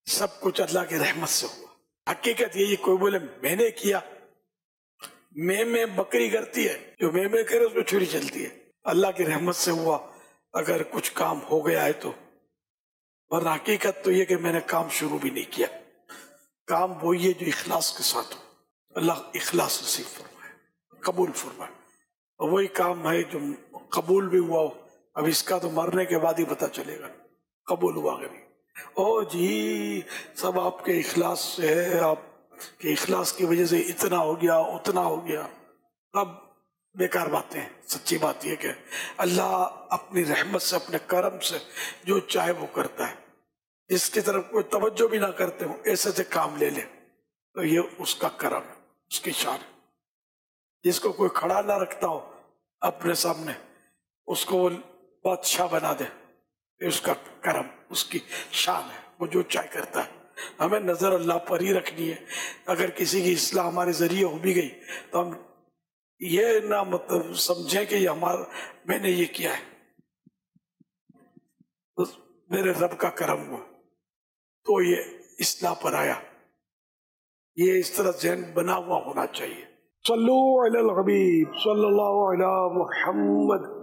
سب کچھ اللہ کی رحمت سے ہوا۔ حقیقت یہی، کوئی بولے میں نے کیا، میں بکری کرتی ہے، جو میں کرے اس کو چھری چلتی ہے، اللہ کی رحمت سے ہوا اگر کچھ کام ہو گیا ہے تو، ورنہ حقیقت تو یہ کہ میں نے کام شروع بھی نہیں کیا۔ کام وہی ہے جو اخلاص کے ساتھ ہو، اللہ اخلاص نصیب فرمائے، قبول فرمائے، اور وہی کام ہے جو قبول بھی ہوا ہو۔ اب اس کا تو مرنے کے بعد ہی پتہ چلے گا قبول ہوا کہ نہیں۔ او جی سب آپ کے اخلاص سے ہے، آپ کے اخلاص کی وجہ سے اتنا ہو گیا اتنا ہو گیا، اب بیکار باتیں ہیں۔ سچی بات یہ کہ اللہ اپنی رحمت سے، اپنے کرم سے جو چاہے وہ کرتا ہے، جس کی طرف کوئی توجہ بھی نہ کرتے ہو ایسے سے کام لے لے تو یہ اس کا کرم ہے، اس کی شان ہے۔ جس کو کوئی کھڑا نہ رکھتا ہو اپنے سامنے، اس کو وہ بادشاہ بنا دے، یہ اس کا کرم، اس کی شان ہے، وہ جو چاہے کرتا ہے۔ ہمیں نظر اللہ پر ہی رکھنی ہے۔ اگر کسی کی اصلاح ہمارے ذریعے ہو بھی گئی تو ہم یہ نہ مطلب سمجھیں کہ یہ میں نے یہ کیا ہے، بس میرے رب کا کرم ہوا تو یہ اصلاح پر آیا، یہ اس طرح ذہن بنا ہوا ہونا چاہیے۔ صلو علی الحبیب صلی اللہ علی محمد۔